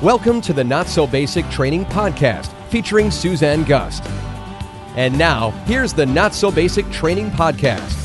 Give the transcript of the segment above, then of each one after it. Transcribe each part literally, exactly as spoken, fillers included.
Welcome to the Not So Basic Training Podcast featuring Suzanne Gust. And now, here's the Not So Basic Training Podcast.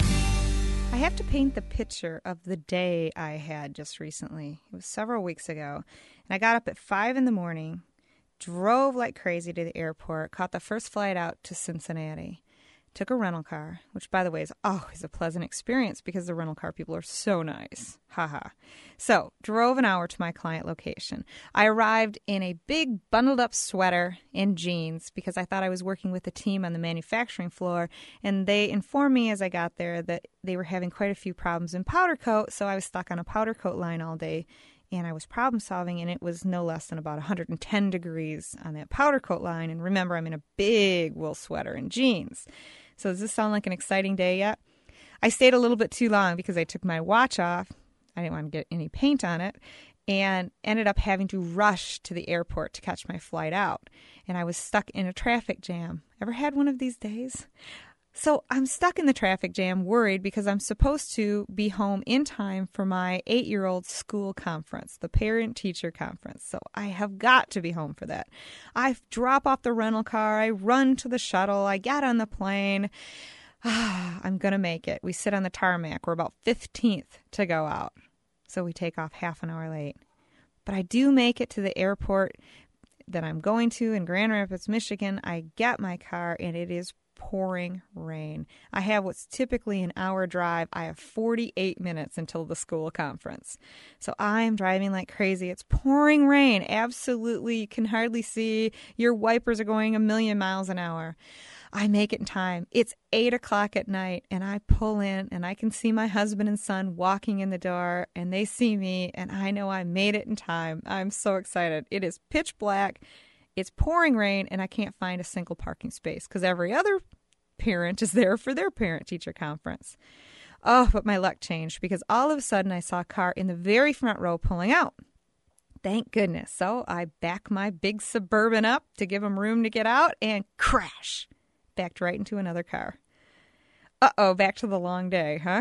I have to paint the picture of the day I had just recently. It was several weeks ago. And I got up at five in the morning, drove like crazy to the airport, caught the first flight out to Cincinnati, took a rental car, which, by the way, is always a pleasant experience because the rental car people are so nice. Haha. So, drove an hour to my client location. I arrived in a big bundled-up sweater and jeans because I thought I was working with a team on the manufacturing floor, and they informed me as I got there that they were having quite a few problems in powder coat, so I was stuck on a powder coat line all day, and I was problem solving, and it was no less than about one hundred ten degrees on that powder coat line, and remember, I'm in a big wool sweater and jeans. So does this sound like an exciting day yet? I stayed a little bit too long because I took my watch off. I didn't want to get any paint on it, and ended up having to rush to the airport to catch my flight out. And I was stuck in a traffic jam. Ever had one of these days? So I'm stuck in the traffic jam, worried because I'm supposed to be home in time for my eight-year-old school conference, the parent-teacher conference. So I have got to be home for that. I drop off the rental car. I run to the shuttle. I get on the plane. Ah, I'm going to make it. We sit on the tarmac. We're about fifteenth to go out. So we take off half an hour late. But I do make it to the airport that I'm going to in Grand Rapids, Michigan. I get my car, and it is pouring rain. I have what's typically an hour drive. I have forty-eight minutes until the school conference. So I'm driving like crazy. It's pouring rain. Absolutely. You can hardly see. Your wipers are going a million miles an hour. I make it in time. It's eight o'clock at night, and I pull in, and I can see my husband and son walking in the door, and they see me, and I know I made it in time. I'm so excited. It is pitch black. It's pouring rain, and I can't find a single parking space because every other parent is there for their parent-teacher conference. Oh, but my luck changed because all of a sudden I saw a car in the very front row pulling out. Thank goodness. So I back my big Suburban up to give them room to get out and crash. Backed right into another car. Uh-oh, back to the long day, huh?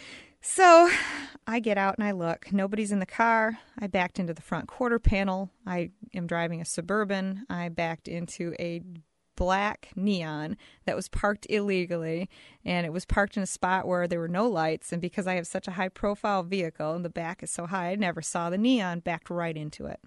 So I get out and I look. Nobody's in the car. I backed into the front quarter panel. I am driving a Suburban. I backed into a black Neon that was parked illegally, and it was parked in a spot where there were no lights, and because I have such a high-profile vehicle and the back is so high, I never saw the Neon, backed right into it.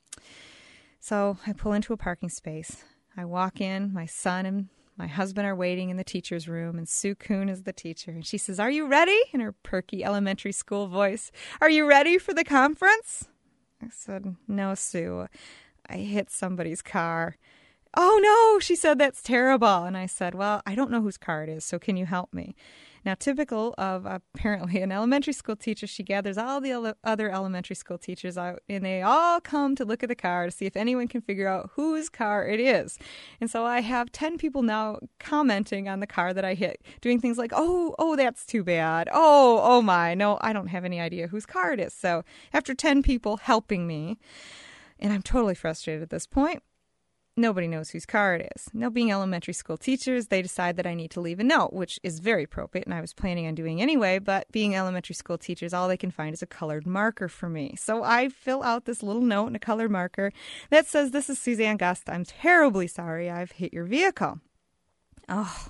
So I pull into a parking space. I walk in. My son and my husband are waiting in the teacher's room, and Sue Kuhn is the teacher. And she says, "Are you ready?" in her perky elementary school voice. "Are you ready for the conference?" I said, "No, Sue. I hit somebody's car." "Oh, no," she said, "that's terrible." And I said, "Well, I don't know whose car it is, so can you help me?" Now, typical of apparently an elementary school teacher, she gathers all the ele- other elementary school teachers out, and they all come to look at the car to see if anyone can figure out whose car it is. And so I have ten people now commenting on the car that I hit, doing things like, oh, oh, that's too bad. Oh, oh my, no, I don't have any idea whose car it is. So after ten people helping me, and I'm totally frustrated at this point, nobody knows whose car it is. Now, being elementary school teachers, they decide that I need to leave a note, which is very appropriate, and I was planning on doing anyway, but being elementary school teachers, all they can find is a colored marker for me. So I fill out this little note in a colored marker that says, "This is Suzanne Gust. I'm terribly sorry I've hit your vehicle." Oh.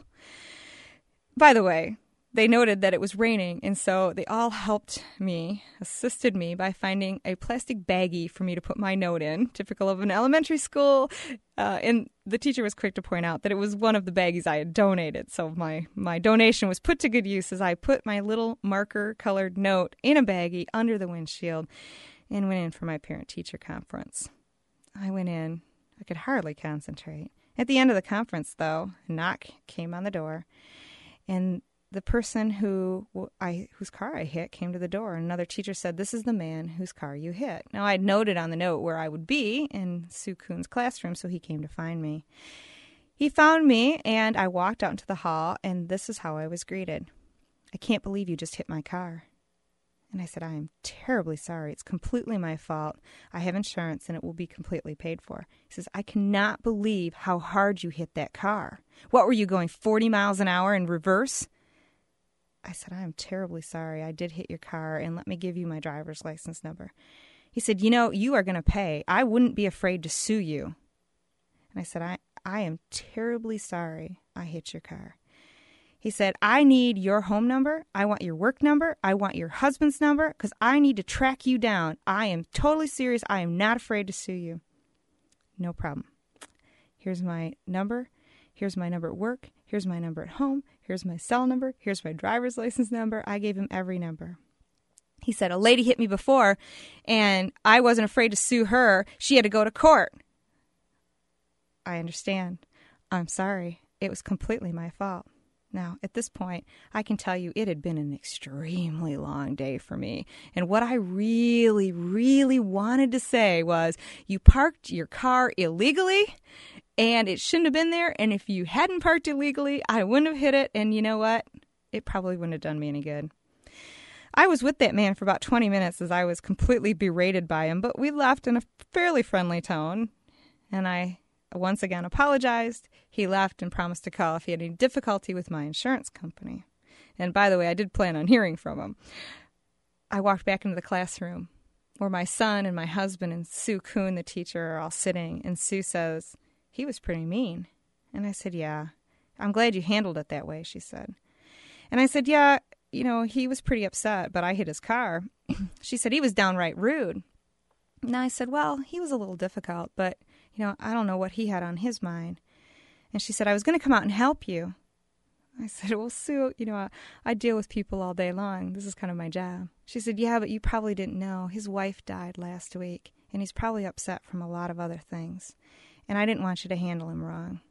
By the way, they noted that it was raining, and so they all helped me, assisted me by finding a plastic baggie for me to put my note in, typical of an elementary school. Uh, and the teacher was quick to point out that it was one of the baggies I had donated. So my, my donation was put to good use as I put my little marker-colored note in a baggie under the windshield and went in for my parent-teacher conference. I went in. I could hardly concentrate. At the end of the conference, though, a knock came on the door, and the person who I whose car I hit came to the door, and another teacher said, "This is the man whose car you hit." Now, I'd noted on the note where I would be in Sue Kuhn's classroom, so he came to find me. He found me, and I walked out into the hall, and this is how I was greeted. "I can't believe you just hit my car." And I said, "I am terribly sorry. It's completely my fault. I have insurance, and it will be completely paid for." He says, "I cannot believe how hard you hit that car. What were you going, forty miles an hour in reverse?" I said, "I am terribly sorry. I did hit your car, and let me give you my driver's license number." He said, you know, you are going to pay. I wouldn't be afraid to sue you. And I said, I, I am terribly sorry I hit your car. He said, I need your home number. I want your work number. I want your husband's number because I need to track you down. I am totally serious. I am not afraid to sue you. No problem. Here's my number. Here's my number at work. Here's my number at home. Here's my cell number. Here's my driver's license number. I gave him every number. He said, a lady hit me before, and I wasn't afraid to sue her. She had to go to court. I understand. I'm sorry. It was completely my fault. Now, at this point, I can tell you it had been an extremely long day for me. And what I really, really wanted to say was, you parked your car illegally, and it shouldn't have been there. And if you hadn't parked illegally, I wouldn't have hit it. And you know what? It probably wouldn't have done me any good. I was with that man for about twenty minutes as I was completely berated by him, but we left in a fairly friendly tone, and I once again apologized. He left and promised to call if he had any difficulty with my insurance company. And by the way, I did plan on hearing from him. I walked back into the classroom where my son and my husband and Sue Kuhn, the teacher, are all sitting, and Sue says, he was pretty mean. And I said, yeah, I'm glad you handled it that way, she said. And I said, yeah, you know, he was pretty upset, but I hit his car. She said, he was downright rude. And I said, well, he was a little difficult, but, you know, I don't know what he had on his mind. And she said, I was going to come out and help you. I said, well, Sue, you know, I, I deal with people all day long. This is kind of my job. She said, yeah, but you probably didn't know. His wife died last week, and he's probably upset from a lot of other things. And I didn't want you to handle him wrong.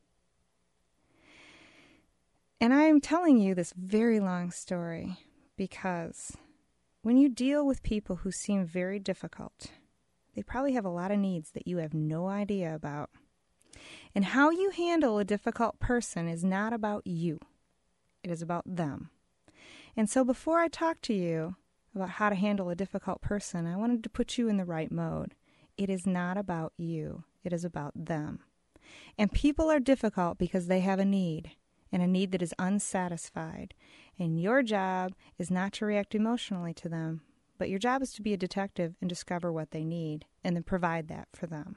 And I'm telling you this very long story because when you deal with people who seem very difficult, they probably have a lot of needs that you have no idea about. And how you handle a difficult person is not about you. It is about them. And so before I talk to you about how to handle a difficult person, I wanted to put you in the right mode. It is not about you. It is about them. And people are difficult because they have a need, and a need that is unsatisfied. And your job is not to react emotionally to them, but your job is to be a detective and discover what they need and then provide that for them.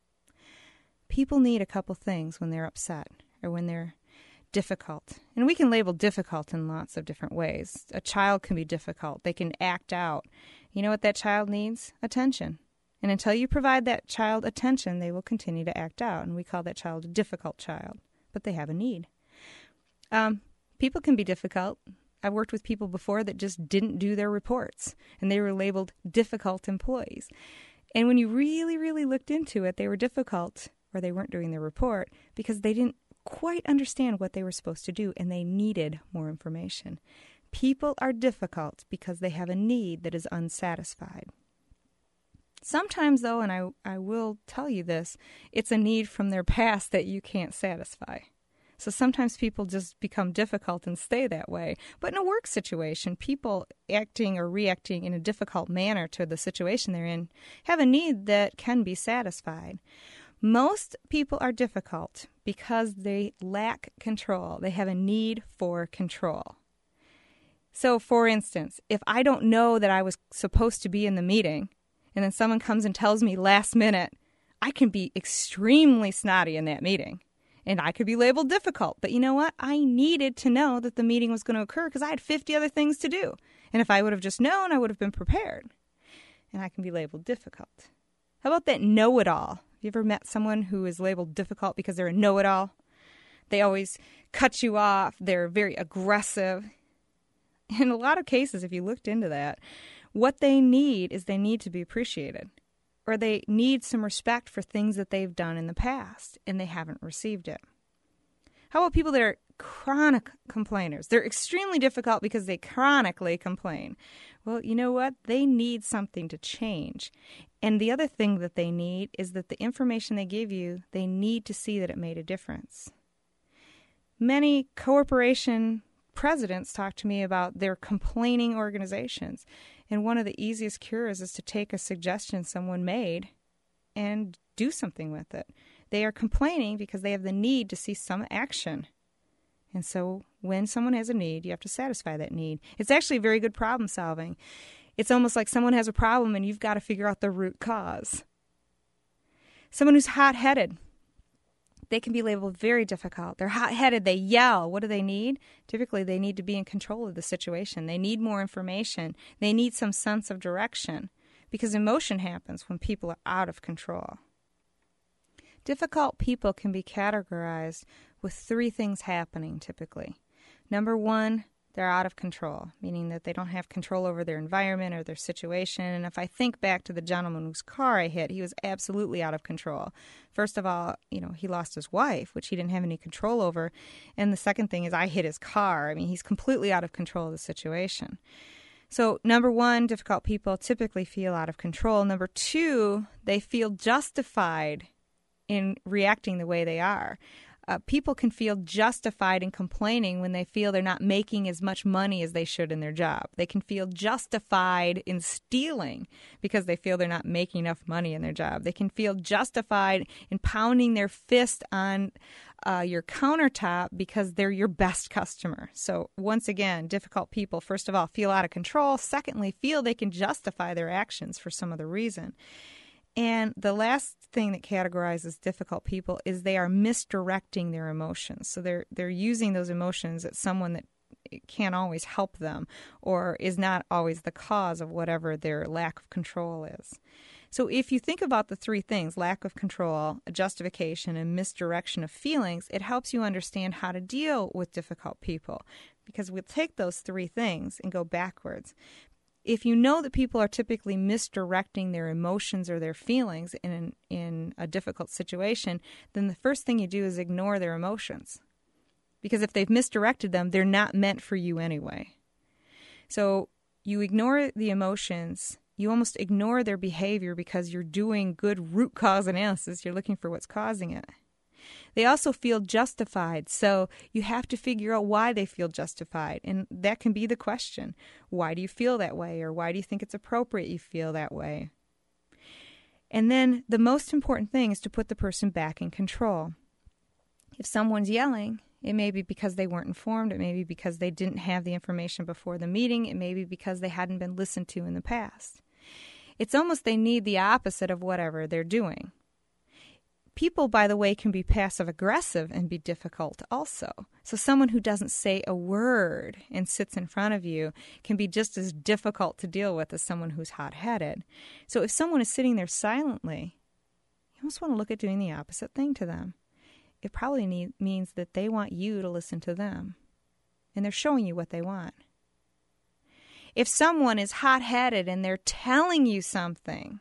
People need a couple things when they're upset or when they're difficult. And we can label difficult in lots of different ways. A child can be difficult. They can act out. You know what that child needs? Attention. And until you provide that child attention, they will continue to act out. And we call that child a difficult child. But they have a need. Um, people can be difficult. I've worked with people before that just didn't do their reports, and they were labeled difficult employees. And when you really, really looked into it, they were difficult, or they weren't doing their report, because they didn't quite understand what they were supposed to do, and they needed more information. People are difficult because they have a need that is unsatisfied. Sometimes, though, and I, I will tell you this, it's a need from their past that you can't satisfy. So sometimes people just become difficult and stay that way. But in a work situation, people acting or reacting in a difficult manner to the situation they're in have a need that can be satisfied. Most people are difficult because they lack control. They have a need for control. So, for instance, if I don't know that I was supposed to be in the meeting, and then someone comes and tells me last minute, I can be extremely snotty in that meeting. And I could be labeled difficult. But you know what? I needed to know that the meeting was going to occur because I had fifty other things to do. And if I would have just known, I would have been prepared. And I can be labeled difficult. How about that know-it-all? Have you ever met someone who is labeled difficult because they're a know-it-all? They always cut you off. They're very aggressive. In a lot of cases, if you looked into that, what they need is they need to be appreciated. Or they need some respect for things that they've done in the past, and they haven't received it. How about people that are chronic complainers? They're extremely difficult because they chronically complain. Well, you know what? They need something to change. And the other thing that they need is that the information they give you, they need to see that it made a difference. Many corporation presidents talk to me about their complaining organizations. And one of the easiest cures is to take a suggestion someone made and do something with it. They are complaining because they have the need to see some action. And so when someone has a need, you have to satisfy that need. It's actually very good problem solving. It's almost like someone has a problem and you've got to figure out the root cause. Someone who's hot-headed, they can be labeled very difficult. They're hot-headed. They yell. What do they need? Typically, they need to be in control of the situation. They need more information. They need some sense of direction because emotion happens when people are out of control. Difficult people can be categorized with three things happening typically. Number one, they're out of control, meaning that they don't have control over their environment or their situation. And if I think back to the gentleman whose car I hit, he was absolutely out of control. First of all, you know, he lost his wife, which he didn't have any control over. And the second thing is I hit his car. I mean, he's completely out of control of the situation. So number one, difficult people typically feel out of control. Number two, they feel justified in reacting the way they are. Uh, people can feel justified in complaining when they feel they're not making as much money as they should in their job. They can feel justified in stealing because they feel they're not making enough money in their job. They can feel justified in pounding their fist on uh, your countertop because they're your best customer. So once again, difficult people, first of all, feel out of control. Secondly, feel they can justify their actions for some other reason. And the last thing that categorizes difficult people is they are misdirecting their emotions. So they're they're using those emotions at someone that can't always help them or is not always the cause of whatever their lack of control is. So if you think about the three things, lack of control, justification, and misdirection of feelings, it helps you understand how to deal with difficult people because we'll take those three things and go backwards. If you know that people are typically misdirecting their emotions or their feelings in in a difficult situation, then the first thing you do is ignore their emotions. Because if they've misdirected them, they're not meant for you anyway. So you ignore the emotions. You almost ignore their behavior because you're doing good root cause analysis. You're looking for what's causing it. They also feel justified, so you have to figure out why they feel justified. And that can be the question. Why do you feel that way? Or why do you think it's appropriate you feel that way? And then the most important thing is to put the person back in control. If someone's yelling, it may be because they weren't informed. It may be because they didn't have the information before the meeting. It may be because they hadn't been listened to in the past. It's almost they need the opposite of whatever they're doing. People, by the way, can be passive-aggressive and be difficult also. So someone who doesn't say a word and sits in front of you can be just as difficult to deal with as someone who's hot-headed. So if someone is sitting there silently, you almost want to look at doing the opposite thing to them. It probably need, means that they want you to listen to them, and they're showing you what they want. If someone is hot-headed and they're telling you something,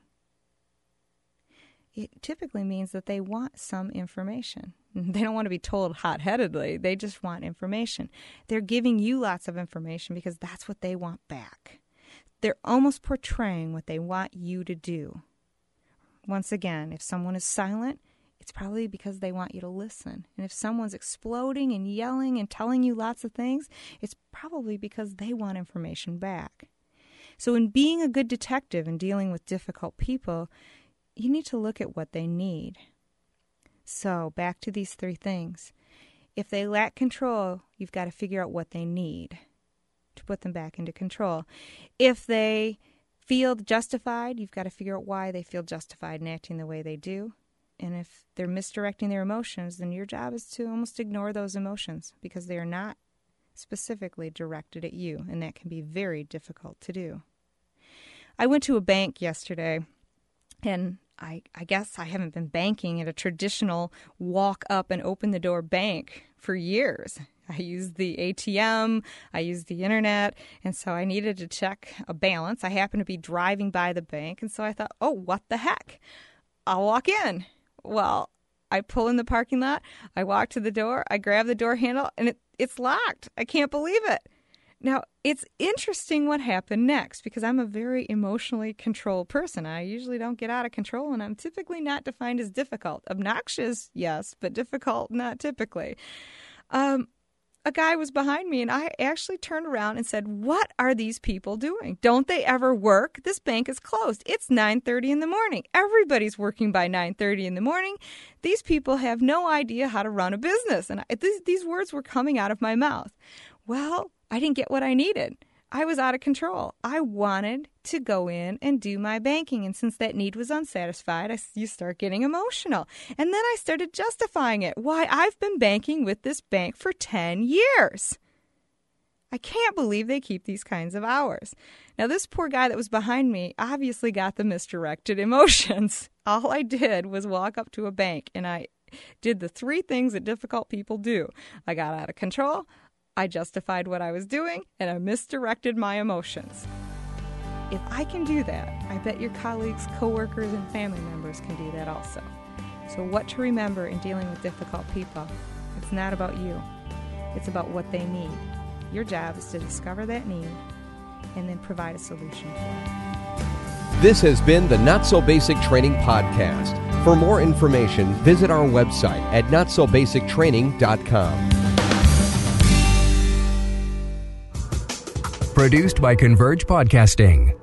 it typically means that they want some information. They don't want to be told hot-headedly. They just want information. They're giving you lots of information because that's what they want back. They're almost portraying what they want you to do. Once again, if someone is silent, it's probably because they want you to listen. And if someone's exploding and yelling and telling you lots of things, it's probably because they want information back. So in being a good detective and dealing with difficult people, you need to look at what they need. So back to these three things. If they lack control, you've got to figure out what they need to put them back into control. If they feel justified, you've got to figure out why they feel justified in acting the way they do. And if they're misdirecting their emotions, then your job is to almost ignore those emotions because they are not specifically directed at you, and that can be very difficult to do. I went to a bank yesterday, and I, I guess I haven't been banking at a traditional walk up and open the door bank for years. I used the A T M, I used the internet, and so I needed to check a balance. I happened to be driving by the bank, and so I thought, oh, what the heck? I'll walk in. Well, I pull in the parking lot, I walk to the door, I grab the door handle, and it, it's locked. I can't believe it. Now, it's interesting what happened next because I'm a very emotionally controlled person. I usually don't get out of control, and I'm typically not defined as difficult. Obnoxious, yes, but difficult, not typically. Um, a guy was behind me, and I actually turned around and said, what are these people doing? Don't they ever work? This bank is closed. It's nine thirty in the morning. Everybody's working by nine thirty in the morning. These people have no idea how to run a business. And I, th- these words were coming out of my mouth. Well, I didn't get what I needed. I was out of control. I wanted to go in and do my banking. And since that need was unsatisfied, I, you start getting emotional. And then I started justifying it. Why, I've been banking with this bank for ten years. I can't believe they keep these kinds of hours. Now, this poor guy that was behind me obviously got the misdirected emotions. All I did was walk up to a bank, and I did the three things that difficult people do. I got out of control, I justified what I was doing, and I misdirected my emotions. If I can do that, I bet your colleagues, coworkers, and family members can do that also. So what to remember in dealing with difficult people? It's not about you. It's about what they need. Your job is to discover that need and then provide a solution for it. This has been the Not So Basic Training Podcast. For more information, visit our website at not so basic training dot com. Produced by Converge Podcasting.